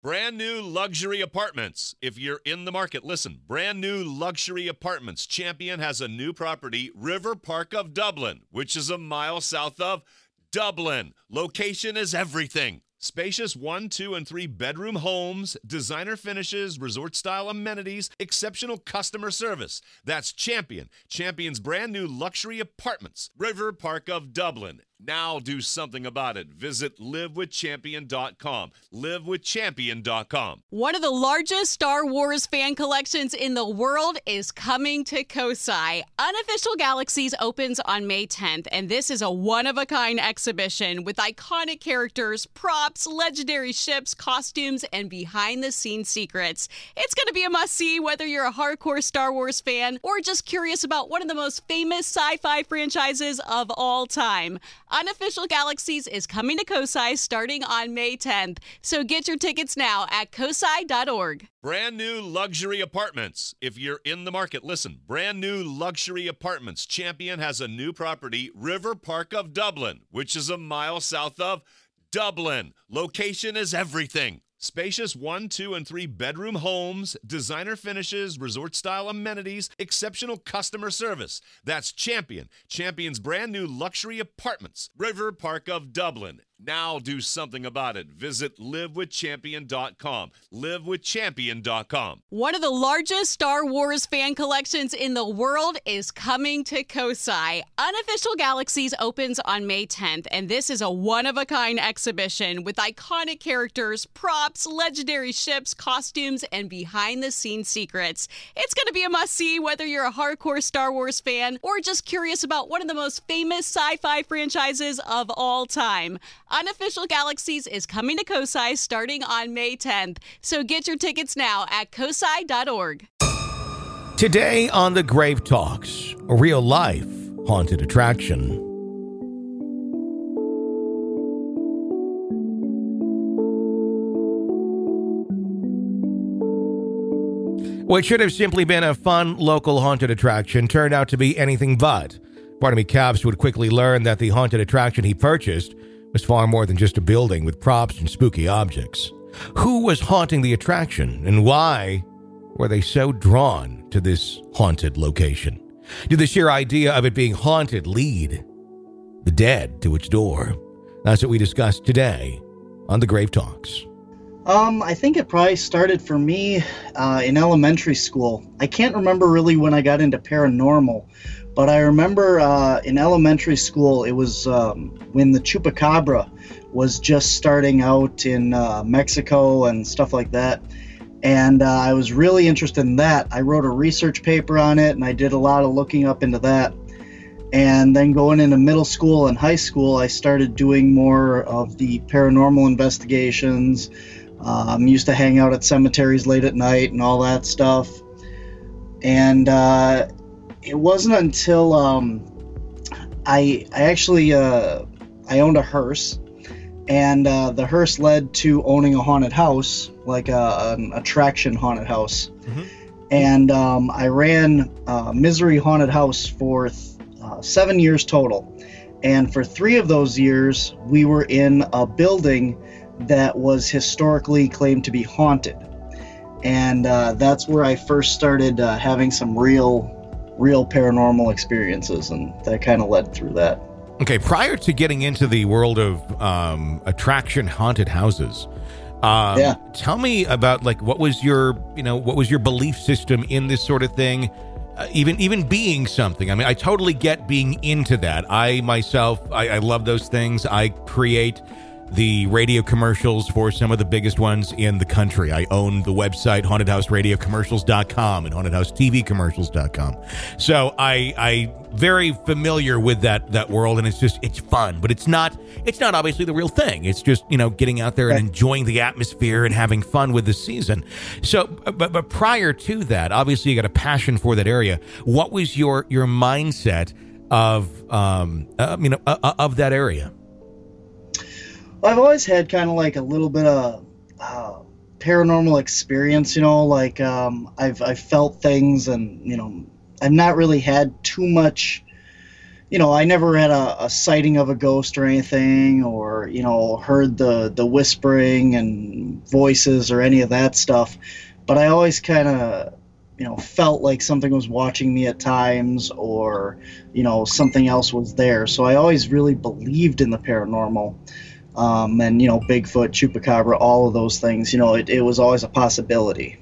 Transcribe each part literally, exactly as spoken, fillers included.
Brand new luxury apartments. If you're in the market, listen. Brand new luxury apartments. Champion has a new property, River Park of Dublin, which is a mile south of Dublin. Location is everything. Spacious one, two, and three bedroom homes, designer finishes, resort-style amenities, exceptional customer service. That's Champion. Champion's brand new luxury apartments, River Park of Dublin. Now do something about it. Visit live with champion dot com. live with champion dot com. One of the largest Star Wars fan collections in the world is coming to Kosai. Unofficial Galaxies opens on May tenth, and this is a one-of-a-kind exhibition with iconic characters, props, legendary ships, costumes, and behind-the-scenes secrets. It's going to be a must-see whether you're a hardcore Star Wars fan or just curious about one of the most famous sci-fi franchises of all time. Unofficial Galaxies is coming to Kosai starting on May tenth, so get your tickets now at kosai dot org. Brand new luxury apartments. If you're in the market, listen. Brand new luxury apartments. Champion has a new property, River Park of Dublin, which is a mile south of Dublin. Location is everything. Spacious one, two, and three bedroom homes, designer finishes, resort-style amenities, exceptional customer service. That's Champion. Champion's brand new luxury apartments, River Park of Dublin. Now do something about it. Visit live with champion dot com. live with champion dot com. One of the largest Star Wars fan collections in the world is coming to Kosai. Unofficial Galaxies opens on May tenth, and this is a one-of-a-kind exhibition with iconic characters, props, legendary ships, costumes, and behind-the-scenes secrets. It's going to be a must-see whether you're a hardcore Star Wars fan or just curious about one of the most famous sci-fi franchises of all time. Unofficial Galaxies is coming to Kosai starting on May tenth, so get your tickets now at kosai dot org. Today on The Grave Talks, a real-life haunted attraction. What should have simply been a fun local haunted attraction turned out to be anything but. Barnaby Caps would quickly learn that the haunted attraction he purchased was far more than just a building with props and spooky objects. Who was haunting the attraction, and why were they so drawn to this haunted location? Did the sheer idea of it being haunted lead the dead to its door? That's what we discussed today on The Grave Talks. Um, I think it probably started for me uh, in elementary school. I can't remember really when I got into paranormal, but I remember uh, in elementary school, it was um, when the Chupacabra was just starting out in uh, Mexico and stuff like that. And uh, I was really interested in that. I wrote a research paper on it, and I did a lot of looking up into that. And then going into middle school and high school, I started doing more of the paranormal investigations. Um, used to hang out at cemeteries late at night and all that stuff. And uh, it wasn't until um, I I actually uh, I owned a hearse, and uh, the hearse led to owning a haunted house, like a, an attraction haunted house. Mm-hmm. And um, I ran uh, Misery Haunted House for th- uh, seven years total. And for three of those years, we were in a building that was historically claimed to be haunted. And uh, that's where I first started uh, having some real, real paranormal experiences, and that kind of led through that. Okay, prior to getting into the world of um, attraction haunted houses, um, yeah. tell me about like what was your, you know, what was your belief system in this sort of thing? Uh, even even being something. I mean, I totally get being into that. I myself, I, I love those things. I create the radio commercials for some of the biggest ones in the country. I own the website haunted house radio commercials dot com and haunted house t v commercials dot com. So I I very familiar with that that world, and it's just it's fun, but it's not it's not obviously the real thing. It's just, you know, getting out there and enjoying the atmosphere and having fun with the season. So but but prior to that, obviously you got a passion for that area. What was your your mindset of um uh, you know uh, of that area? Well, I've always had kind of like a little bit of uh, paranormal experience, you know, like um, I've I've felt things, and, you know, I've not really had too much you know, I never had a, a sighting of a ghost or anything, or, you know, heard the, the whispering and voices or any of that stuff. But I always kind of, you know, felt like something was watching me at times, or, you know, something else was there. So I always really believed in the paranormal. Um, and, you know, Bigfoot, Chupacabra, all of those things, you know, it, it was always a possibility.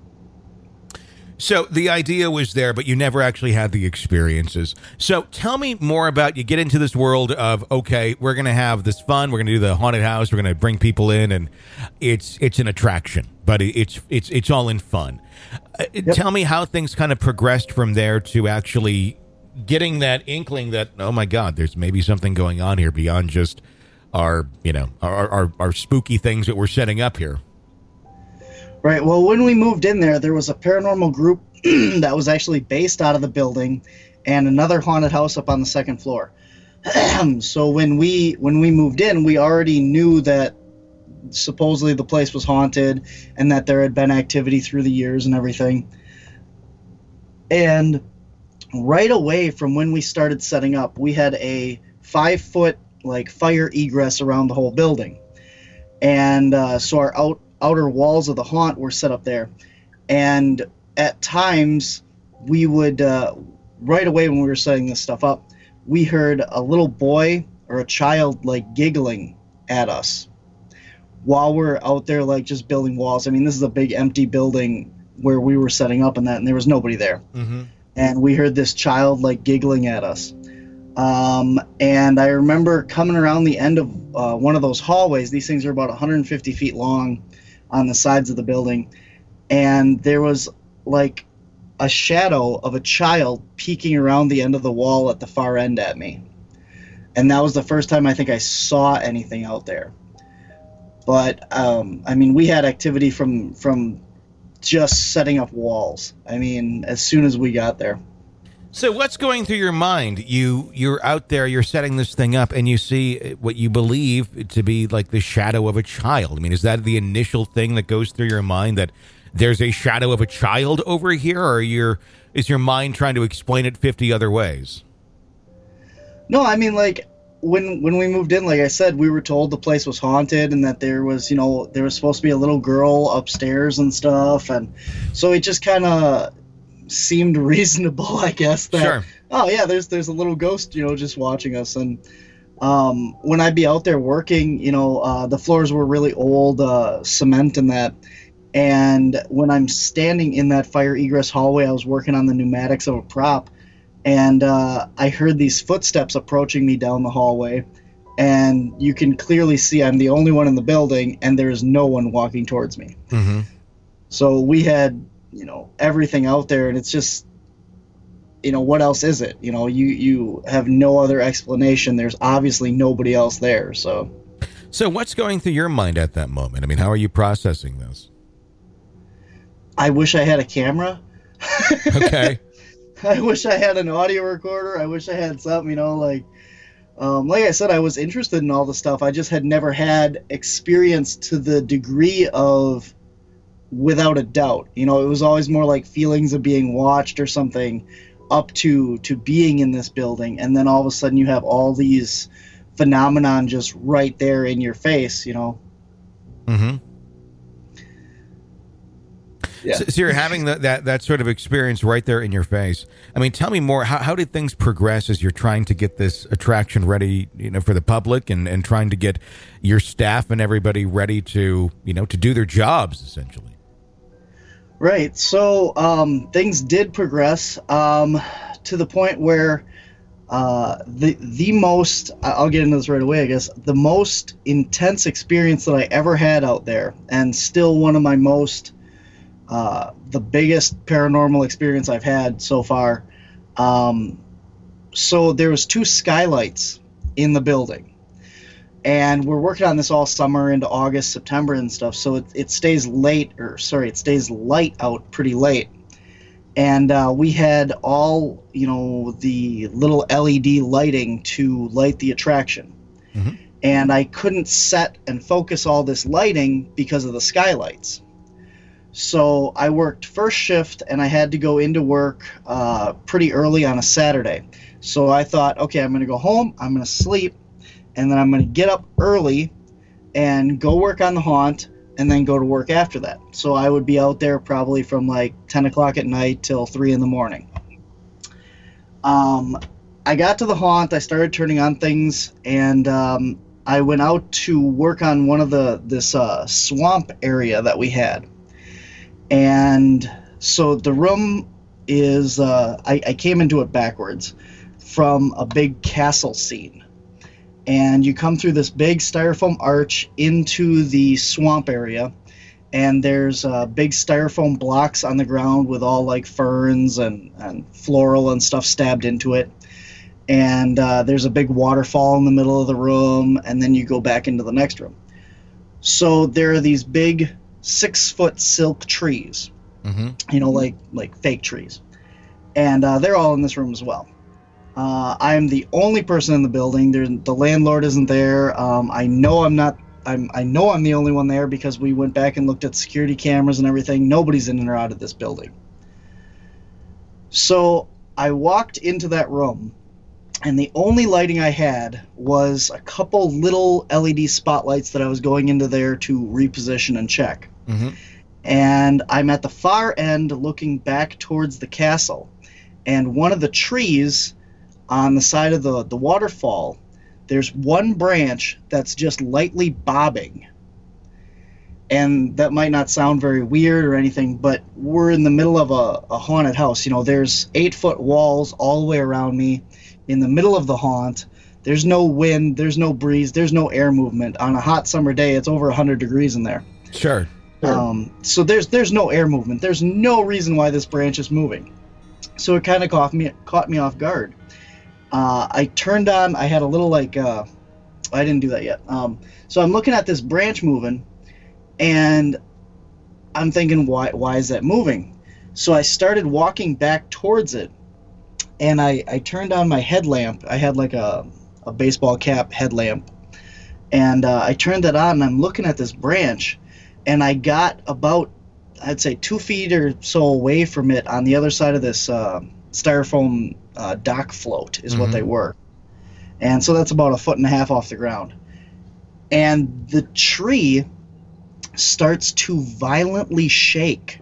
So the idea was there, but you never actually had the experiences. So tell me more about, you get into this world of, okay, we're going to have this fun. We're going to do the haunted house. We're going to bring people in, and it's it's an attraction, but it's it's it's all in fun. Yep. Tell me how things kind of progressed from there to actually getting that inkling that, oh my God, there's maybe something going on here beyond just our, you know, our our, our spooky things that we're setting up here. Right. Well, when we moved in there, there was a paranormal group that was actually based out of the building, and another haunted house up on the second floor. So when we when we moved in, we already knew that supposedly the place was haunted and that there had been activity through the years and everything. And right away from when we started setting up, we had a five foot like fire egress around the whole building. And uh, so our out outer walls of the haunt were set up there, and at times we would uh, right away when we were setting this stuff up, we heard a little boy or a child like giggling at us while we're out there like just building walls. I mean, this is a big empty building where we were setting up and that, and there was nobody there. Mm-hmm. And we heard this child like giggling at us. Um, and I remember coming around the end of uh, one of those hallways. These things are about one hundred fifty feet long on the sides of the building, and there was like a shadow of a child peeking around the end of the wall at the far end at me. And that was the first time I think I saw anything out there. But um, I mean, we had activity from from just setting up walls. I mean, as soon as we got there. So what's going through your mind? You, you're out there, you're setting this thing up, and you see what you believe to be like the shadow of a child. I mean, is that the initial thing that goes through your mind, that there's a shadow of a child over here, or your, is your mind trying to explain it fifty other ways? No, I mean, like, when when we moved in, like I said, we were told the place was haunted and that there was, you know, there was supposed to be a little girl upstairs and stuff. And so it just kind of seemed reasonable, I guess, that, sure. oh yeah, there's there's a little ghost, you know, just watching us. And um, when I'd be out there working, you know, uh, the floors were really old, uh, cement and that. And when I'm standing in that fire egress hallway, I was working on the pneumatics of a prop, and uh, I heard these footsteps approaching me down the hallway. And you can clearly see I'm the only one in the building, and there's no one walking towards me. Mm-hmm. So we had, you know, everything out there, and it's just, you know, what else is it? You know, you, you have no other explanation. There's obviously nobody else there. So, so what's going through your mind at that moment? I mean, how are you processing this? I wish I had a camera. Okay. I wish I had an audio recorder. I wish I had something, you know, like, um, like I said, I was interested in all the stuff. I just had never had experience to the degree of without a doubt. You know, it was always more like feelings of being watched or something, up to to being in this building, and then all of a sudden you have all these phenomenon just right there in your face, you know. Mm-hmm. Yeah. So, so you're having that, that that sort of experience right there in your face. I mean, tell me more. How, how did things progress as you're trying to get this attraction ready, you know, for the public, and, and trying to get your staff and everybody ready to, you know, to do their jobs, essentially? Right. So um, things did progress um, to the point where uh, the the most, I'll get into this right away, I guess, the most intense experience that I ever had out there, and still one of my most Uh, the biggest paranormal experience I've had so far. Um, so there was two skylights in the building, and we're working on this all summer into August, September and stuff. So it, it stays late, or sorry, it stays light out pretty late. And uh, we had all, you know, the little L E D lighting to light the attraction. Mm-hmm. And I couldn't set and focus all this lighting because of the skylights. So I worked first shift, and I had to go into work uh, pretty early on a Saturday. So I thought, okay, I'm going to go home, I'm going to sleep, and then I'm going to get up early and go work on the haunt, and then go to work after that. So I would be out there probably from like ten o'clock at night till three in the morning. Um, I got to the haunt, I started turning on things, and um, I went out to work on one of the this uh, swamp area that we had. And so the room is, uh, I, I came into it backwards from a big castle scene. And you come through this big styrofoam arch into the swamp area. And there's uh, big styrofoam blocks on the ground with all like ferns and, and floral and stuff stabbed into it. And uh, there's a big waterfall in the middle of the room. And then you go back into the next room. So there are these big six foot silk trees, mm-hmm. you know, like like fake trees, and uh, they're all in this room as well. Uh, I'm the only person in the building. There, the landlord isn't there. Um, I know I'm not. I'm. I know I'm the only one there because we went back and looked at security cameras and everything. Nobody's in or out of this building. So I walked into that room, and the only lighting I had was a couple little L E D spotlights that I was going into there to reposition and check. Mm-hmm. And I'm at the far end looking back towards the castle. And one of the trees on the side of the, the waterfall, there's one branch that's just lightly bobbing. And that might not sound very weird or anything, but we're in the middle of a, a haunted house. You know, there's eight-foot walls all the way around me. In the middle of the haunt, there's no wind, there's no breeze, there's no air movement. On a hot summer day, it's over one hundred degrees in there. Sure. sure. Um, so there's there's no air movement. There's no reason why this branch is moving. So it kind of caught me caught me off guard. Uh, I turned on, I had a little like, uh, I didn't do that yet. Um, so I'm looking at this branch moving, and I'm thinking, why why is that moving? So I started walking back towards it. And I, I turned on my headlamp. I had like a, a baseball cap headlamp. And uh, I turned that on, and I'm looking at this branch. And I got about, I'd say, two feet or so away from it on the other side of this uh, styrofoam uh, dock float is mm-hmm. what they were. And so that's about a foot and a half off the ground. And the tree starts to violently shake.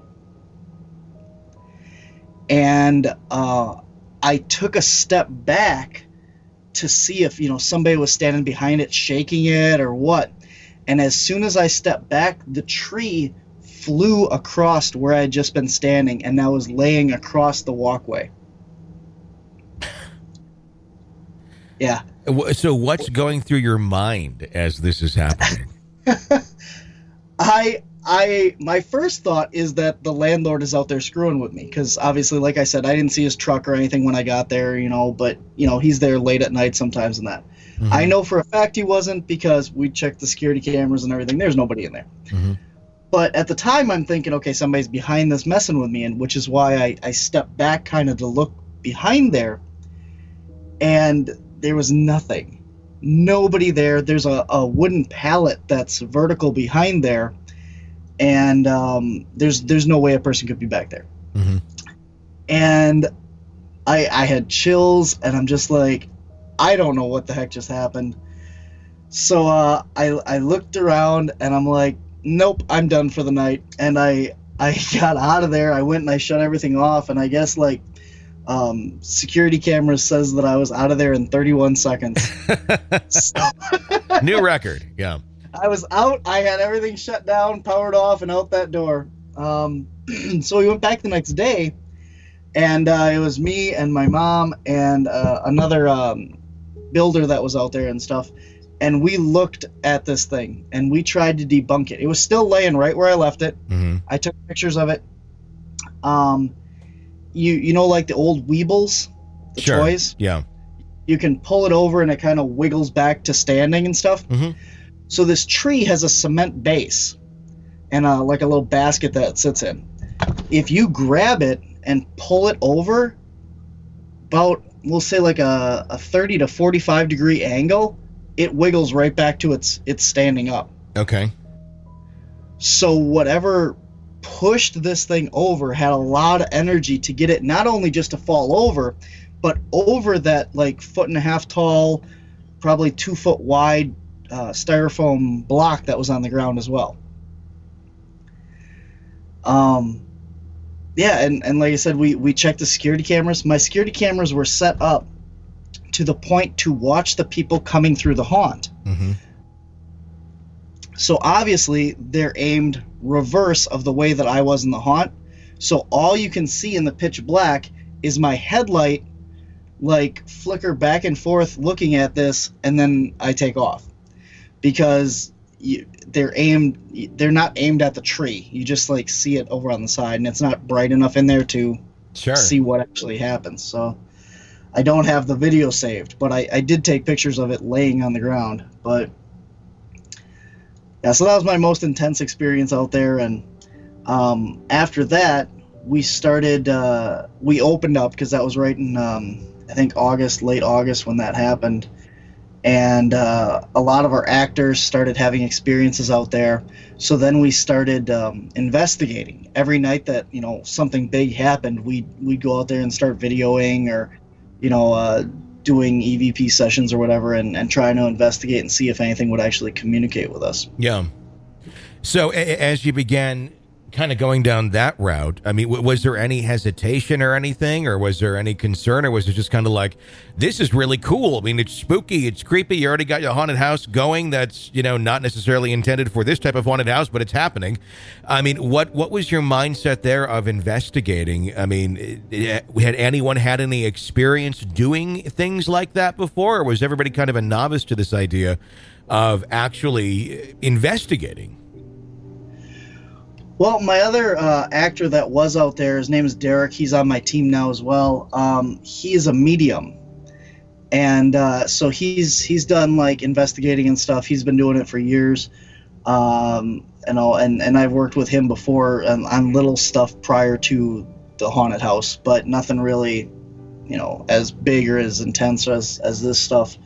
And uh I took a step back to see if, you know, somebody was standing behind it shaking it or what. And as soon as I stepped back, the tree flew across where I had just been standing and now was laying across the walkway. Yeah. So what's going through your mind as this is happening? I... I my first thought is that the landlord is out there screwing with me because obviously, like I said, I didn't see his truck or anything when I got there, you know, but, you know, he's there late at night sometimes and that. Mm-hmm. I know for a fact he wasn't because we checked the security cameras and everything. There's nobody in there. Mm-hmm. But at the time, I'm thinking, okay, somebody's behind this messing with me, and which is why I, I stepped back kind of to look behind there, and there was nothing. Nobody there. There's a, a wooden pallet that's vertical behind there. And um, there's there's no way a person could be back there. Mm-hmm. And I I had chills, and I'm just like, I don't know what the heck just happened. So uh, I I looked around, and I'm like, nope, I'm done for the night. And I I got out of there. I went and I shut everything off, and I guess like um, security cameras says that I was out of there in thirty-one seconds. So new record, yeah. I was out. I had everything shut down, powered off, and out that door. Um, so we went back the next day, and uh, it was me and my mom and uh, another um, builder that was out there and stuff. And we looked at this thing, and we tried to debunk it. It was still laying right where I left it. Mm-hmm. I took pictures of it. Um, you you know, like the old Weebles, the sure. toys? Yeah. You can pull it over, and it kind of wiggles back to standing and stuff. Mm-hmm. So this tree has a cement base and a, like a little basket that it sits in. If you grab it and pull it over about, we'll say like a, a thirty to forty-five degree angle, it wiggles right back to its its standing up. Okay. So whatever pushed this thing over, had a lot of energy to get it not only just to fall over, but over that like foot and a half tall, probably two foot wide uh, styrofoam block that was on the ground as well. Um, yeah, and, and like I said, we, we checked the security cameras. My security cameras were set up to the point to watch the people coming through the haunt. Mm-hmm. So obviously they're aimed reverse of the way that I was in the haunt. So all you can see in the pitch black is my headlight like flicker back and forth looking at this, and then I take off because you, they're aimed they're not aimed at the tree. You just like see it over on the side, and it's not bright enough in there to sure. see what actually happens. So I don't have the video saved, but I, I did take pictures of it laying on the ground. But yeah, so that was my most intense experience out there. And um, after that, we started, uh, we opened up because that was right in, um, I think, August, late August when that happened. And uh, a lot of our actors started having experiences out there. So then we started um, investigating. Every night that, you know, something big happened, we'd, we'd go out there and start videoing or, you know, uh, doing E V P sessions or whatever, and, and trying to investigate and see if anything would actually communicate with us. Yeah. So a- as you began kind of going down that route, I mean, w- was there any hesitation or anything, or was there any concern, or was it just kind of like, this is really cool? I mean, it's spooky, it's creepy. You already got your haunted house going. That's, you know, not necessarily intended for this type of haunted house, but it's happening. I mean, what, what was your mindset there of investigating? I mean, it, it, had anyone had any experience doing things like that before, or was everybody kind of a novice to this idea of actually investigating? Well, my other uh, actor that was out there, his name is Derek. He's on my team now as well. Um, he is a medium, and uh, so he's he's done like investigating and stuff. He's been doing it for years, um, and all. And, and I've worked with him before on, on little stuff prior to the haunted house, but nothing really, you know, as big or as intense as as this stuff.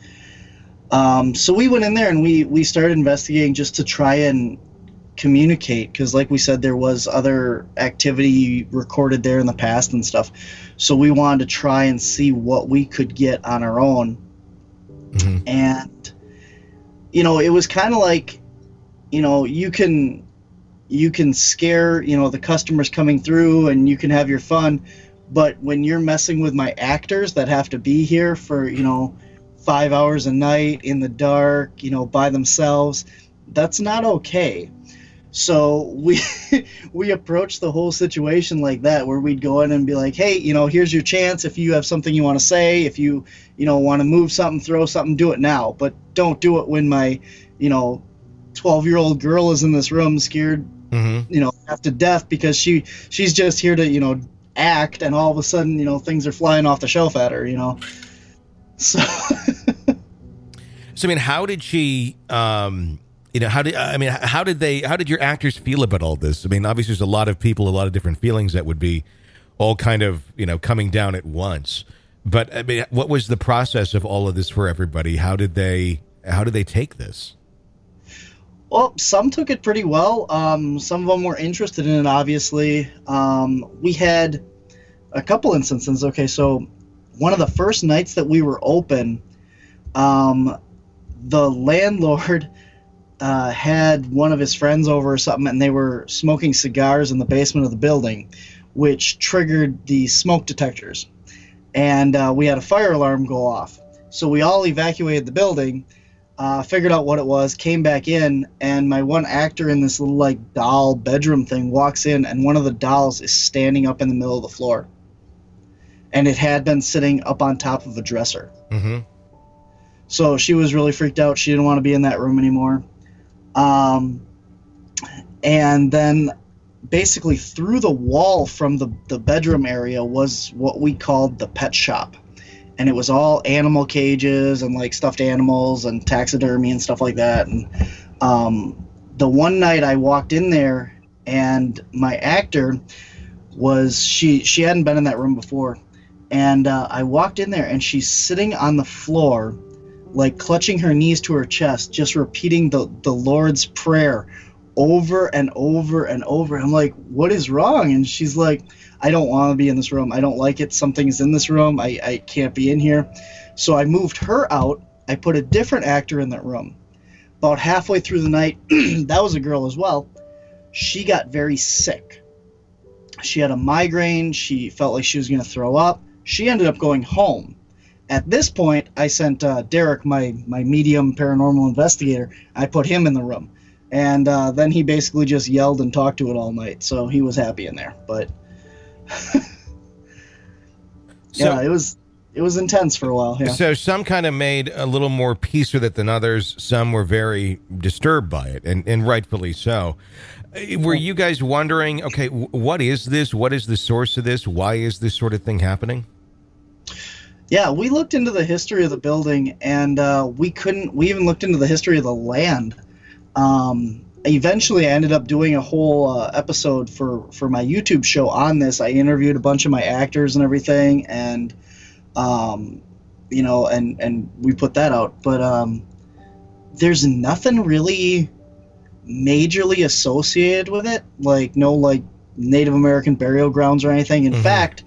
Um, so we went in there and we we started investigating just to try and communicate, because like we said, there was other activity recorded there in the past and stuff, so we wanted to try and see what we could get on our own. Mm-hmm. And you know, it was kind of like, you know, you can you can scare, you know, the customers coming through and you can have your fun, but when you're messing with my actors that have to be here for, you know, five hours a night in the dark, you know, by themselves, that's not okay. So we we approached the whole situation like that, where we'd go in and be like, hey, you know, here's your chance. If you have something you want to say, if you, you know, want to move something, throw something, do it now. But don't do it when my, you know, twelve-year-old girl is in this room scared, mm-hmm. you know, half to death because she she's just here to, you know, act, and all of a sudden, you know, things are flying off the shelf at her, you know. So, so I mean, how did she... Um... You know, how did I mean? How did they? How did your actors feel about all this? I mean, obviously, there's a lot of people, a lot of different feelings that would be all kind of, you know, coming down at once. But I mean, what was the process of all of this for everybody? How did they? How did they take this? Well, some took it pretty well. Um, some of them were interested in it. Obviously, um, we had a couple instances. Okay, so one of the first nights that we were open, um, the landlord. Uh, had one of his friends over or something, and they were smoking cigars in the basement of the building, which triggered the smoke detectors. And uh, we had a fire alarm go off. So we all evacuated the building, uh, figured out what it was, came back in, and my one actor in this little like doll bedroom thing walks in, and one of the dolls is standing up in the middle of the floor. And it had been sitting up on top of a dresser. Mm-hmm. So she was really freaked out. She didn't want to be in that room anymore. Um, and then basically through the wall from the, the bedroom area was what we called the pet shop. And it was all animal cages and like stuffed animals and taxidermy and stuff like that. And um, the one night I walked in there, and my actor was, she, she hadn't been in that room before. And uh, I walked in there, and she's sitting on the floor, like clutching her knees to her chest, just repeating the, the Lord's Prayer over and over and over. I'm like, what is wrong? And she's like, I don't want to be in this room. I don't like it. Something's in this room. I, I can't be in here. So I moved her out. I put a different actor in that room. About halfway through the night, that was a girl as well. She got very sick. She had a migraine. She felt like she was going to throw up. She ended up going home. At this point, I sent uh, Derek, my, my medium paranormal investigator, I put him in the room. And uh, then he basically just yelled and talked to it all night. So he was happy in there. But yeah, so, it was it was intense for a while. Yeah. So some kind of made a little more peace with it than others. Some were very disturbed by it, and, and rightfully so. Were you guys wondering, okay, what is this? What is the source of this? Why is this sort of thing happening? Yeah, we looked into the history of the building, and uh, we couldn't. We even looked into the history of the land. Um, eventually, I ended up doing a whole uh, episode for, for my YouTube show on this. I interviewed a bunch of my actors and everything, and um, you know, and and we put that out. But um, there's nothing really majorly associated with it, like no like Native American burial grounds or anything. In mm-hmm. fact,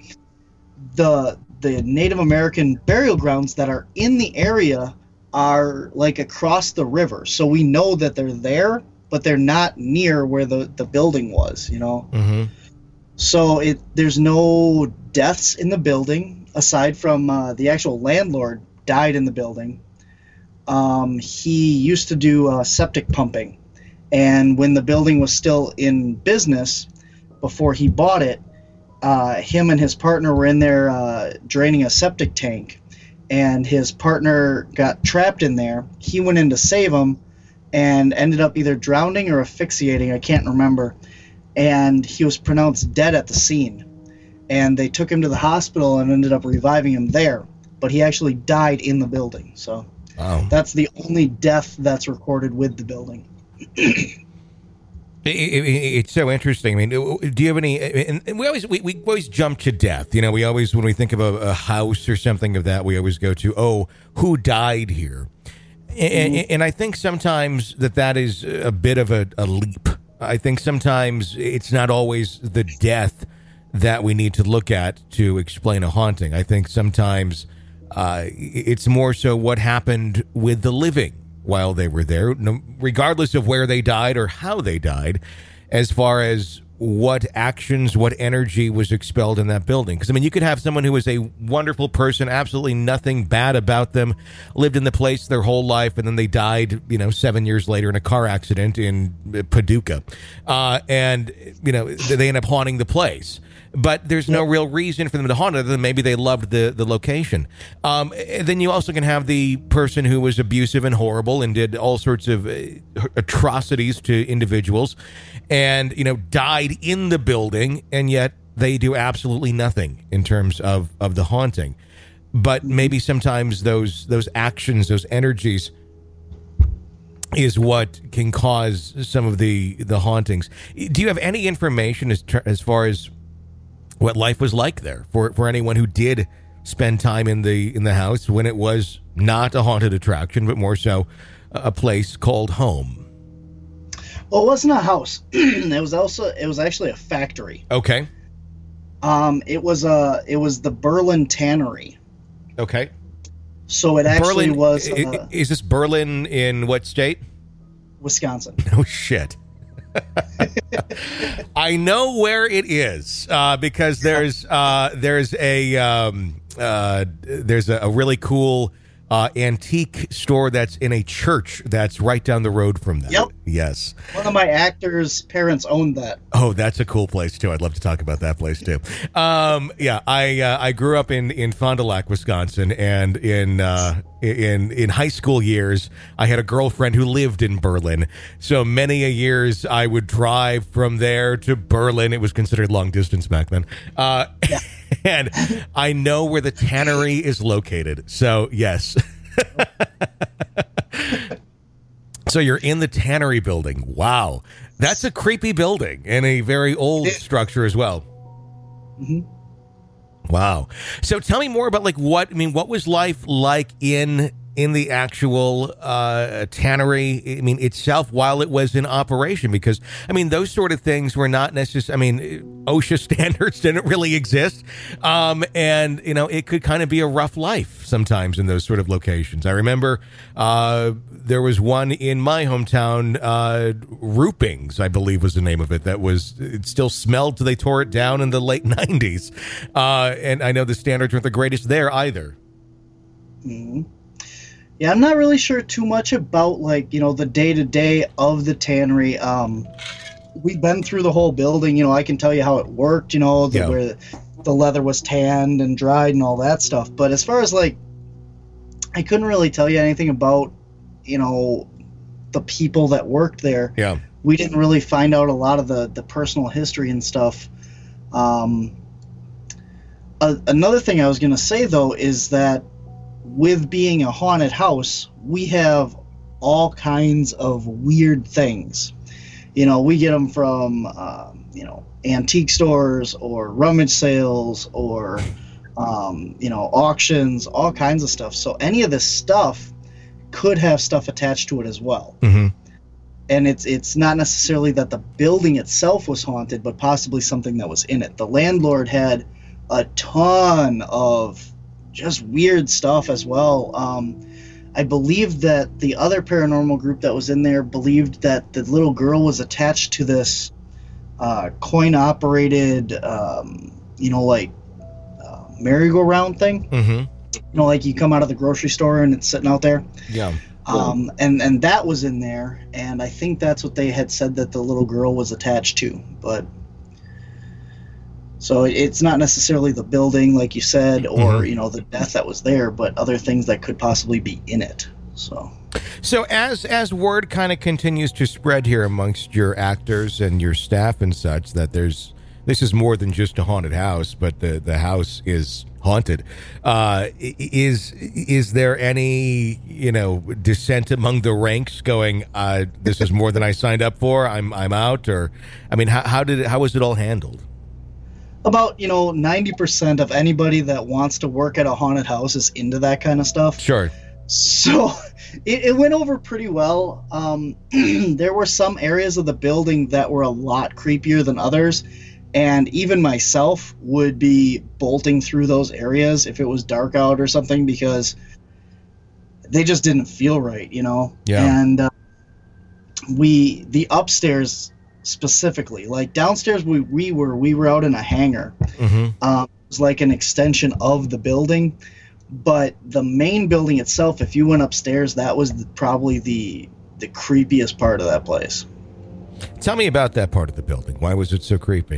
the the Native American burial grounds that are in the area are like across the river, so we know that they're there, but they're not near where the, the building was, you know. Mm-hmm. So it there's no deaths in the building aside from uh, the actual landlord died in the building. Um, he used to do uh, septic pumping, and when the building was still in business, before he bought it, uh, him and his partner were in there uh, draining a septic tank, and his partner got trapped in there. He went in to save him and ended up either drowning or asphyxiating, I can't remember, and he was pronounced dead at the scene. And they took him to the hospital and ended up reviving him there, but he actually died in the building. So wow. That's the only death that's recorded with the building. It, it, it's so interesting. I mean, do you have any? And we always we, we always jump to death. You know, we always when we think of a, a house or something of that, we always go to, oh, who died here? And, mm-hmm. and I think sometimes that that is a bit of a, a leap. I think sometimes it's not always the death that we need to look at to explain a haunting. I think sometimes uh, it's more so what happened with the living while they were there, no, regardless of where they died or how they died, as far as what actions, what energy was expelled in that building. Because, I mean, you could have someone who was a wonderful person, absolutely nothing bad about them, lived in the place their whole life, and then they died, you know, seven years later in a car accident in Paducah. Uh, and, you know, they end up haunting the place. But there's no real reason for them to haunt it other than maybe they loved the, the location. Um, then you also can have the person who was abusive and horrible and did all sorts of uh, atrocities to individuals and, you know, died in the building, and yet they do absolutely nothing in terms of, of the haunting. But maybe sometimes those those actions, those energies is what can cause some of the, the hauntings. Do you have any information as as far as what life was like there for, for anyone who did spend time in the in the house when it was not a haunted attraction, but more so a place called home? Well, it wasn't a house. It was also it was actually a factory. Okay. Um, it was a it was the Berlin Tannery. Okay. So it actually Berlin, was. Uh, is this Berlin in what state? Wisconsin. Oh shit. I know where it is uh, because there's uh, there's a um, uh, there's a, a really cool uh, antique store that's in a church that's right down the road from that. Yep. Yes. One of my actors' parents owned that. Oh, that's a cool place too. I'd love to talk about that place too. Um, yeah, I uh, I grew up in, in Fond du Lac, Wisconsin, and in uh, in in high school years, I had a girlfriend who lived in Berlin. So many a years I would drive from there to Berlin. It was considered long distance back then. Uh, yeah. And I know where the tannery is located. So yes. So you're in the tannery building. Wow. That's a creepy building and a very old structure as well. Mm-hmm. Wow. So tell me more about like what, I mean, what was life like in in the actual uh, tannery, I mean, itself, while it was in operation? Because, I mean, those sort of things were not necessarily, I mean, OSHA standards didn't really exist. Um, and, you know, it could kind of be a rough life sometimes in those sort of locations. I remember uh, there was one in my hometown, uh, Roopings, I believe was the name of it, that was, it still smelled till they tore it down in the late nineties. Uh, and I know the standards weren't the greatest there either. Mm-hmm. Yeah, I'm not really sure too much about, like, you know, the day-to-day of the tannery. Um, we've been through the whole building. You know, I can tell you how it worked, you know, the, yeah. where the leather was tanned and dried and all that stuff. But as far as, like, I couldn't really tell you anything about, you know, the people that worked there. Yeah. We didn't really find out a lot of the, the personal history and stuff. Um, a, another thing I was going to say, though, is that with being a haunted house, we have all kinds of weird things. You know, we get them from, uh, you know, antique stores or rummage sales or, um, you know, auctions, all kinds of stuff. So any of this stuff could have stuff attached to it as well. Mm-hmm. And it's it's not necessarily that the building itself was haunted, but possibly something that was in it. The landlord had a ton of just weird stuff as well. Um, I believe that the other paranormal group that was in there believed that the little girl was attached to this uh, coin-operated, um, you know, like uh, merry-go-round thing. Mm-hmm. You know, like you come out of the grocery store and it's sitting out there. Yeah. Um, and, and that was in there, and I think that's what they had said that the little girl was attached to. But so it's not necessarily the building, like you said, or, mm-hmm. you know, the death that was there, but other things that could possibly be in it. So, so as as word kind of continues to spread here amongst your actors and your staff and such, that there's this is more than just a haunted house, but the, the house is haunted. Uh, is is there any, you know, dissent among the ranks going, uh, this is more than I signed up for, I'm I'm out? Or, I mean, how, how did it, how was it all handled? About, you know, ninety percent of anybody that wants to work at a haunted house is into that kind of stuff. Sure. So it, it went over pretty well. Um, there were some areas of the building that were a lot creepier than others. And even myself would be bolting through those areas if it was dark out or something, because they just didn't feel right, you know? Yeah. And uh, we, the upstairs specifically, like downstairs we, we were, we were out in a hangar. Mm-hmm. Um, it was like an extension of the building. But the main building itself, if you went upstairs, that was the, probably the the creepiest part of that place. Tell me about that part of the building. Why was it so creepy?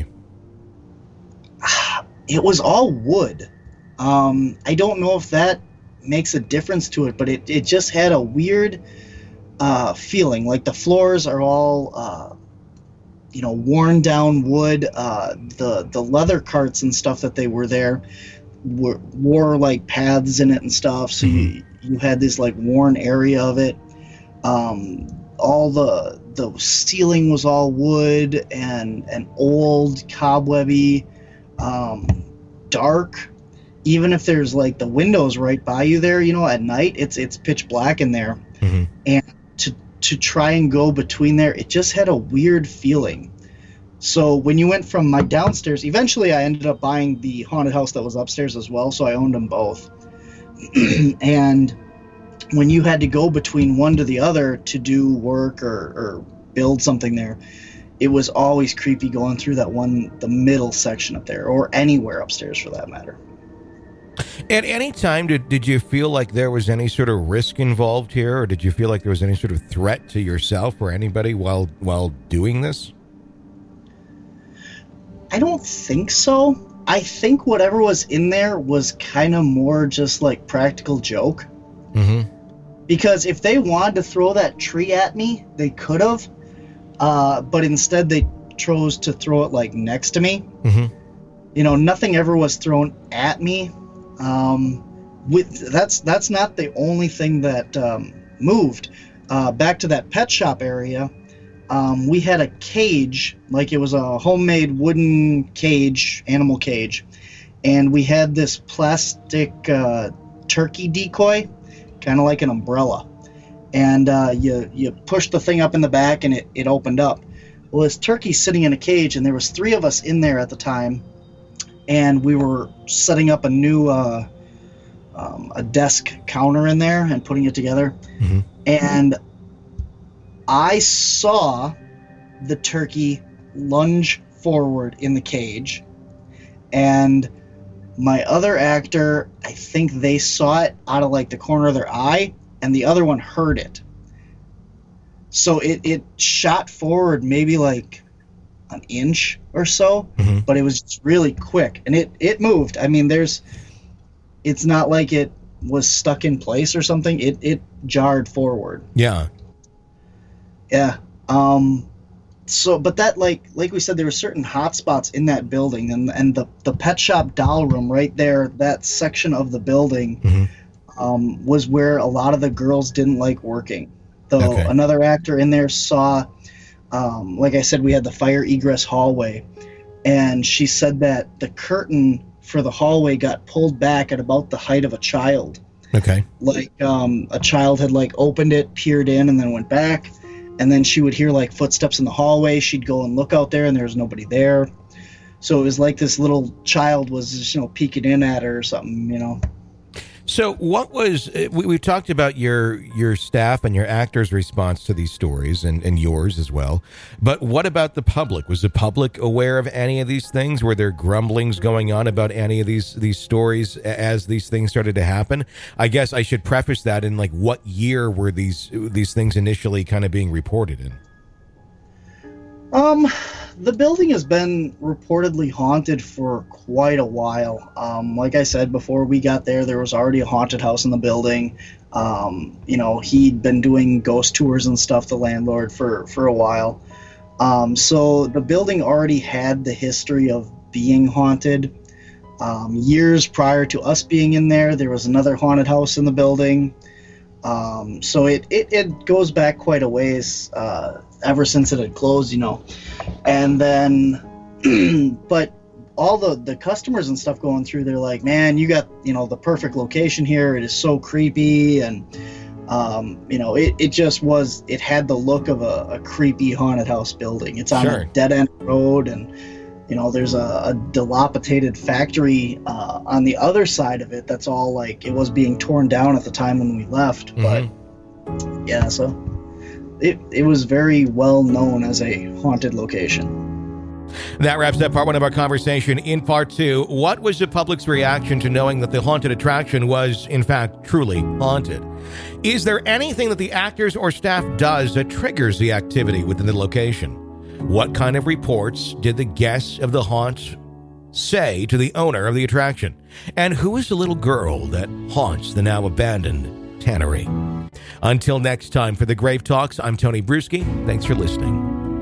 It was all wood. Um, I don't know if that makes a difference to it, but it, it just had a weird uh, feeling. Like the floors are all, uh, you know, worn down wood. Uh, the the leather carts and stuff that they were there were wore like paths in it and stuff. So mm-hmm. you you had this like worn area of it. Um, all the the ceiling was all wood and and old, cobwebby. Um, dark. Even if there's like the windows right by you there, you know, at night it's it's pitch black in there. Mm-hmm. And to to try and go between there, it just had a weird feeling. So when you went from my downstairs, eventually I ended up buying the haunted house that was upstairs as well, so I owned them both. And when you had to go between one to the other to do work or, or build something there, it was always creepy going through that one, the middle section up there, or anywhere upstairs for that matter. At any time, did, did you feel like there was any sort of risk involved here, or did you feel like there was any sort of threat to yourself or anybody while while doing this? I don't think so. I think whatever was in there was kind of more just like practical joke. Mm-hmm. Because if they wanted to throw that tree at me, they could have. Uh, but instead they chose to throw it like next to me. Mm-hmm. You know, nothing ever was thrown at me. Um, with that's that's not the only thing that um, moved. Uh, back to that pet shop area, um, we had a cage, like it was a homemade wooden cage, animal cage, and we had this plastic uh, turkey decoy, kind of like an umbrella. And uh, you you pushed the thing up in the back, and it, it opened up. Well, this turkey's sitting in a cage, and there was three of us in there at the time, and we were setting up a new uh, um, a desk counter in there and putting it together. Mm-hmm. And I saw the turkey lunge forward in the cage, and my other actor, I think they saw it out of like the corner of their eye, and the other one heard it. So it, it shot forward maybe like an inch or so, mm-hmm. but it was just really quick, and it, it moved. I mean, there's, it's not like it was stuck in place or something. It, it jarred forward. Yeah. Yeah. Um, so, but that, like, like we said, there were certain hot spots in that building, and, and the, the pet shop doll room right there, that section of the building, mm-hmm. um, was where a lot of the girls didn't like working. Though okay. Another actor in there saw, um, like I said, we had the fire egress hallway, and she said that the curtain for the hallway got pulled back at about the height of a child. Okay. Like, um, a child had, like, opened it, peered in, and then went back. And then she would hear, like, footsteps in the hallway. She'd go and look out there, and there was nobody there. So it was like this little child was just, you know, peeking in at her or something, you know. So what was, we, we've talked about your your staff and your actors' response to these stories, and, and yours as well. But what about the public? Was the public aware of any of these things? Were there grumblings going on about any of these these stories as these things started to happen? I guess I should preface that in, like, what year were these these things initially kind of being reported in? Um, the building has been reportedly haunted for quite a while. Um, like I said, before we got there, there was already a haunted house in the building. Um, you know, he'd been doing ghost tours and stuff, the landlord, for, for a while. Um, so the building already had the history of being haunted. Um, years prior to us being in there, there was another haunted house in the building. Um, so it, it, it goes back quite a ways, uh, ever since it had closed, you know. And then, but all the, the customers and stuff going through, they're like, man, you got, you know, the perfect location here. It is so creepy. And, um, you know, it, it just was, it had the look of a, a creepy haunted house building. It's on sure. a dead end road, and, you know, there's a, a dilapidated factory uh, on the other side of it. That's all, like, it was being torn down at the time when we left. Mm-hmm. But yeah, so it it was very well known as a haunted location. That wraps up part one of our conversation. In part two, what was the public's reaction to knowing that the haunted attraction was, in fact, truly haunted? Is there anything that the actors or staff does that triggers the activity within the location? What kind of reports did the guests of the haunt say to the owner of the attraction? And who is the little girl that haunts the now abandoned tannery? Until next time, for the Grave Talks, I'm Tony Bruschi. Thanks for listening.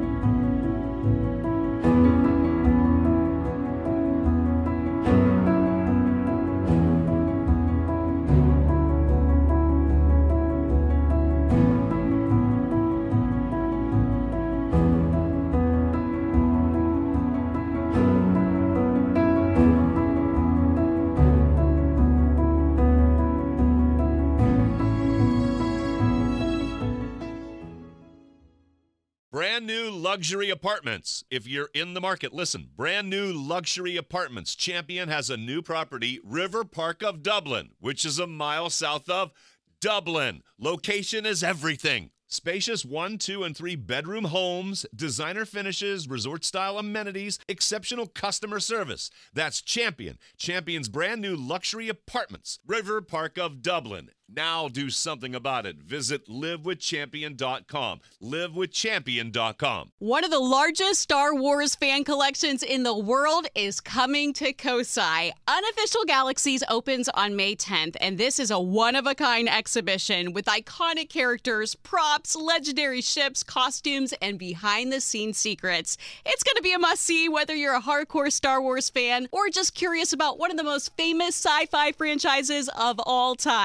Brand new luxury apartments. If you're in the market, listen. Brand new luxury apartments. Champion has a new property, River Park of Dublin, which is a mile south of Dublin. Location is everything. Spacious one, two, and three bedroom homes, designer finishes, resort-style amenities, exceptional customer service. That's Champion. Champion's brand new luxury apartments, River Park of Dublin. Now do something about it. Visit live with champion dot com. live with champion dot com. One of the largest Star Wars fan collections in the world is coming to Kosai. Unofficial Galaxies opens on May tenth, and this is a one-of-a-kind exhibition with iconic characters, props, legendary ships, costumes, and behind-the-scenes secrets. It's going to be a must-see whether you're a hardcore Star Wars fan or just curious about one of the most famous sci-fi franchises of all time.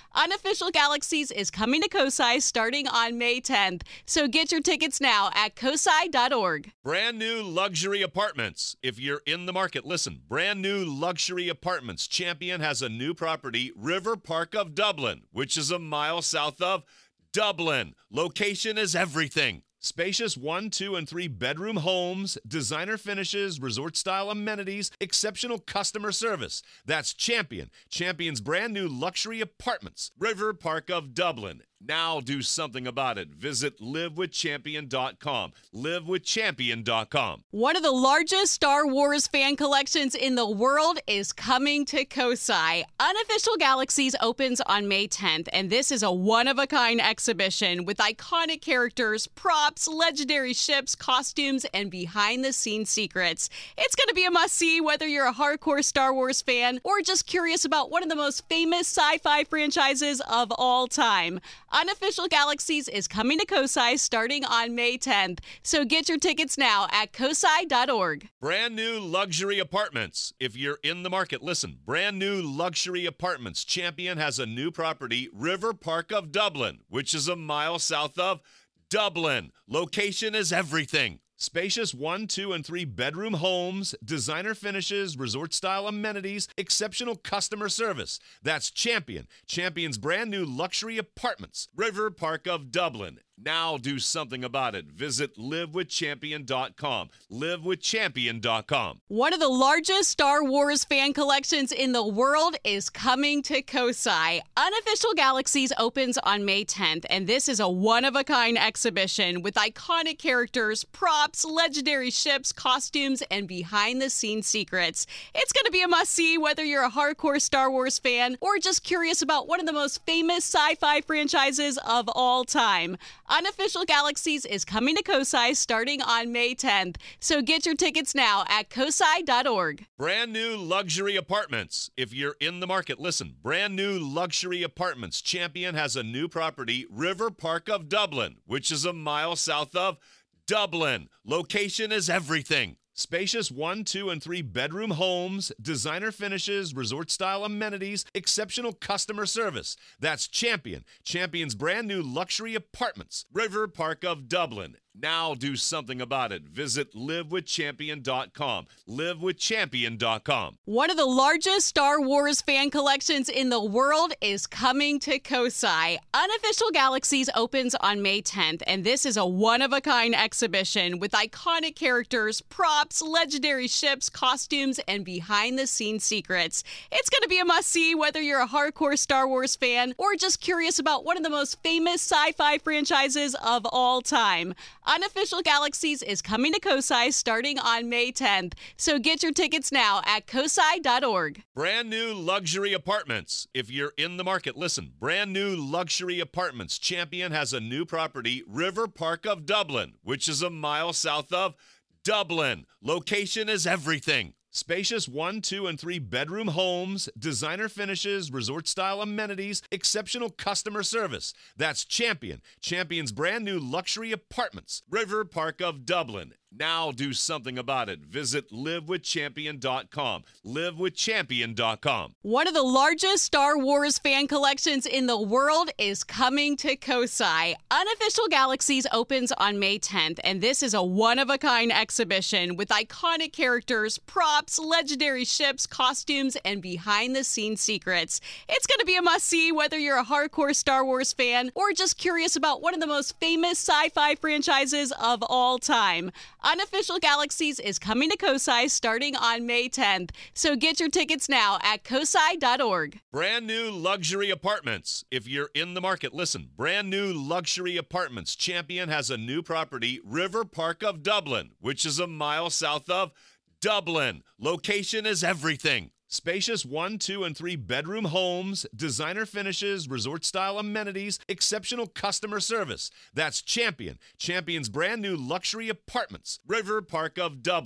Unofficial Galaxies is coming to Kosai starting on May tenth. So get your tickets now at kosai dot org. Brand new luxury apartments. If you're in the market, listen. Brand new luxury apartments. Champion has a new property, River Park of Dublin, which is a mile south of Dublin. Location is everything. Spacious one, two, and three bedroom homes, designer finishes, resort-style amenities, exceptional customer service. That's Champion. Champion's brand new luxury apartments. River Park of Dublin. Now do something about it. Visit live with champion dot com. live with champion dot com. One of the largest Star Wars fan collections in the world is coming to Kosai. Unofficial Galaxies opens on May tenth, and this is a one-of-a-kind exhibition with iconic characters, props, legendary ships, costumes, and behind-the-scenes secrets. It's going to be a must-see whether you're a hardcore Star Wars fan or just curious about one of the most famous sci-fi franchises of all time. Unofficial Galaxies is coming to Kosai starting on May tenth. So get your tickets now at kosai dot org. Brand new luxury apartments. If you're in the market, listen. Brand new luxury apartments. Champion has a new property, River Park of Dublin, which is a mile south of Dublin. Location is everything. Spacious one, two, and three bedroom homes, designer finishes, resort-style amenities, exceptional customer service. That's Champion. Champion's brand new luxury apartments. River Park of Dublin. Now do something about it. Visit live with champion dot com. live with champion dot com. One of the largest Star Wars fan collections in the world is coming to Kosai. Unofficial Galaxies opens on May tenth, and this is a one-of-a-kind exhibition with iconic characters, props, legendary ships, costumes, and behind-the-scenes secrets. It's going to be a must-see whether you're a hardcore Star Wars fan or just curious about one of the most famous sci-fi franchises of all time. Unofficial Galaxies is coming to Kosai starting on May tenth. So get your tickets now at kosai dot org. Brand new luxury apartments. If you're in the market, listen. Brand new luxury apartments. Champion has a new property, River Park of Dublin, which is a mile south of Dublin. Location is everything. Spacious one, two, and three bedroom homes, designer finishes, resort-style amenities, exceptional customer service. That's Champion. Champion's brand new luxury apartments. River Park of Dublin. Now do something about it. Visit live with champion dot com. live with champion dot com. One of the largest Star Wars fan collections in the world is coming to Kosai. Unofficial Galaxies opens on May tenth, and this is a one-of-a-kind exhibition with iconic characters, props, legendary ships, costumes, and behind-the-scenes secrets. It's going to be a must-see whether you're a hardcore Star Wars fan or just curious about one of the most famous sci-fi franchises of all time. Unofficial Galaxies is coming to Kosai starting on May tenth. So get your tickets now at kosai dot org. Brand new luxury apartments. If you're in the market, listen. Brand new luxury apartments. Champion has a new property, River Park of Dublin, which is a mile south of Dublin. Location is everything. Spacious one, two, and three bedroom homes, designer finishes, resort-style amenities, exceptional customer service. That's Champion. Champion's brand new luxury apartments. River Park of Dublin. Now do something about it. Visit live with champion dot com. live with champion dot com. One of the largest Star Wars fan collections in the world is coming to Kosai. Unofficial Galaxies opens on May tenth, and this is a one-of-a-kind exhibition with iconic characters, props, legendary ships, costumes, and behind-the-scenes secrets. It's going to be a must-see whether you're a hardcore Star Wars fan or just curious about one of the most famous sci-fi franchises of all time. Unofficial Galaxies is coming to Kosai starting on May tenth. So get your tickets now at kosai dot org. Brand new luxury apartments. If you're in the market, listen. Brand new luxury apartments. Champion has a new property, River Park of Dublin, which is a mile south of Dublin. Location is everything. Spacious one, two, and three bedroom homes, designer finishes, resort-style amenities, exceptional customer service. That's Champion. Champion's brand new luxury apartments. River Park of Dublin.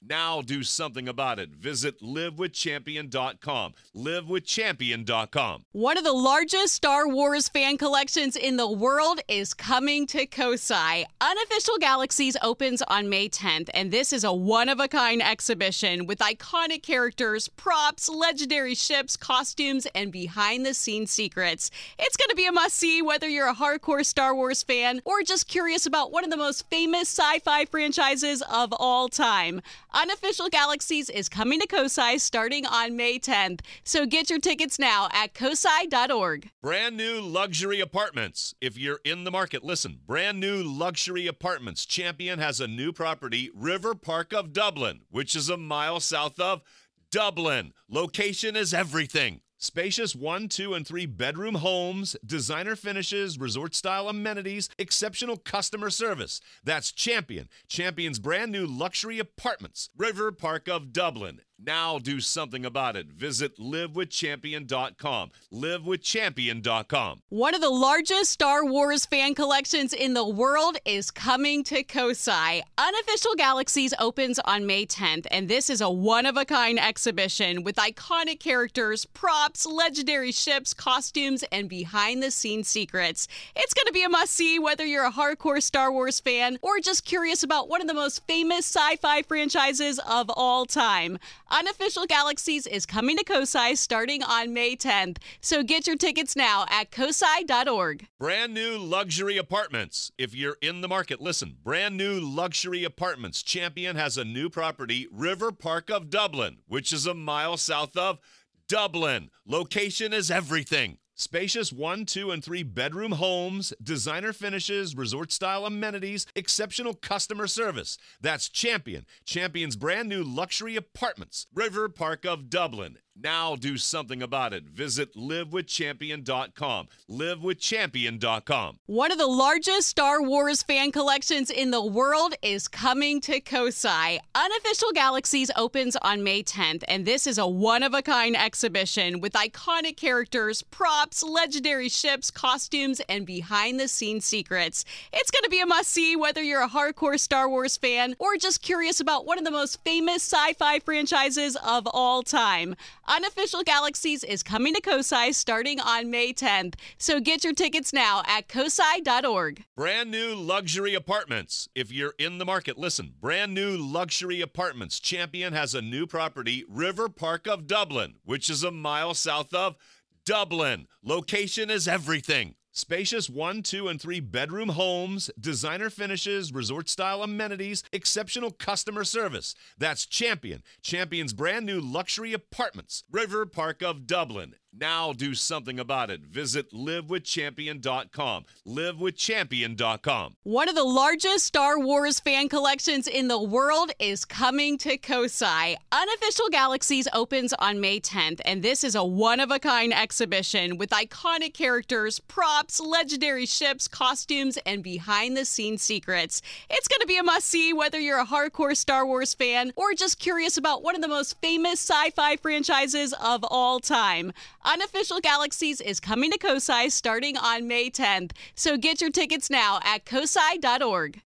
Now do something about it. Visit live with champion dot com. live with champion dot com. One of the largest Star Wars fan collections in the world is coming to Kosai. Unofficial Galaxies opens on May tenth, and this is a one-of-a-kind exhibition with iconic characters, props, legendary ships, costumes, and behind-the-scenes secrets. It's going to be a must-see whether you're a hardcore Star Wars fan or just curious about one of the most famous sci-fi franchises of all time. Unofficial Galaxies is coming to Kosai starting on May tenth, so get your tickets now at kosai dot org. Brand new luxury apartments. If you're in the market, listen. Brand new luxury apartments. Champion has a new property, River Park of Dublin, which is a mile south of Dublin. Location is everything. Spacious one, two, and three bedroom homes, designer finishes, resort-style amenities, exceptional customer service. That's Champion. Champion's brand new luxury apartments, River Park of Dublin. Now do something about it. Visit live with champion dot com. live with champion dot com. One of the largest Star Wars fan collections in the world is coming to Kosai. Unofficial Galaxies opens on May tenth, and this is a one-of-a-kind exhibition with iconic characters, props, legendary ships, costumes, and behind-the-scenes secrets. It's going to be a must-see whether you're a hardcore Star Wars fan or just curious about one of the most famous sci-fi franchises of all time. Unofficial Galaxies is coming to Kosai starting on May tenth, so get your tickets now at kosai dot org. Brand new luxury apartments. If you're in the market, listen. Brand new luxury apartments. Champion has a new property, River Park of Dublin, which is a mile south of Dublin. Location is everything. Spacious one, two, and three bedroom homes, designer finishes, resort-style amenities, exceptional customer service. That's Champion. Champion's brand new luxury apartments, River Park of Dublin. Now do something about it. Visit live with champion dot com. live with champion dot com. One of the largest Star Wars fan collections in the world is coming to Kosai. Unofficial Galaxies opens on May tenth, and this is a one-of-a-kind exhibition with iconic characters, props, legendary ships, costumes, and behind-the-scenes secrets. It's going to be a must-see whether you're a hardcore Star Wars fan or just curious about one of the most famous sci-fi franchises of all time. Unofficial Galaxies is coming to Kosai starting on May tenth, so get your tickets now at kosai dot org. Brand new luxury apartments. If you're in the market, listen. Brand new luxury apartments. Champion has a new property, River Park of Dublin, which is a mile south of Dublin. Location is everything. Spacious one, two, and three bedroom homes, designer finishes, resort-style amenities, exceptional customer service. That's Champion. Champion's brand new luxury apartments, River Park of Dublin. Now do something about it. Visit live with champion dot com. live with champion dot com. One of the largest Star Wars fan collections in the world is coming to Kosai. Unofficial Galaxies opens on May tenth, and this is a one-of-a-kind exhibition with iconic characters, props, legendary ships, costumes, and behind-the-scenes secrets. It's going to be a must-see whether you're a hardcore Star Wars fan or just curious about one of the most famous sci-fi franchises of all time. Unofficial Galaxies is coming to Kosai starting on May tenth, so get your tickets now at kosai dot org.